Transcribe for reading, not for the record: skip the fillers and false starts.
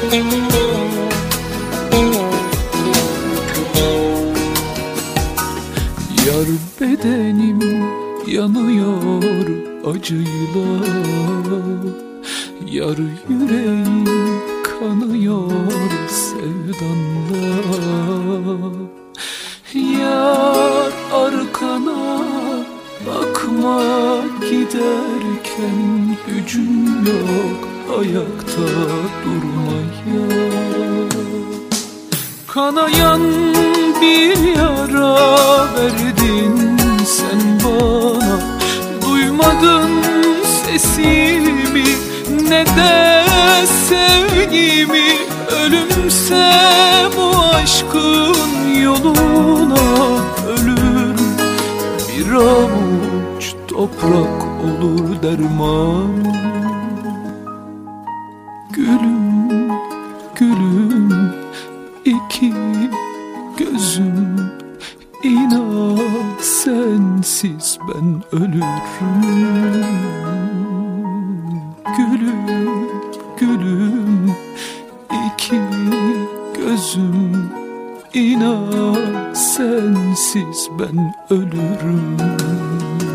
Yar bedenim yanıyor acıyla, yar yüreğim kanıyor sevdanla. Yar arkana bakma, giderken gücüm yok ayakta durmaya. Kanayan bir yara verdin sen bana, duymadın sesimi ne de sevgimi. Ölümse bu aşkın yoluna, ölür bir avuç toprak olur derman. Gülüm, gülüm, iki gözüm, inan sensiz ben ölürüm. Gülüm, gülüm, iki gözüm, inan sensiz ben ölürüm.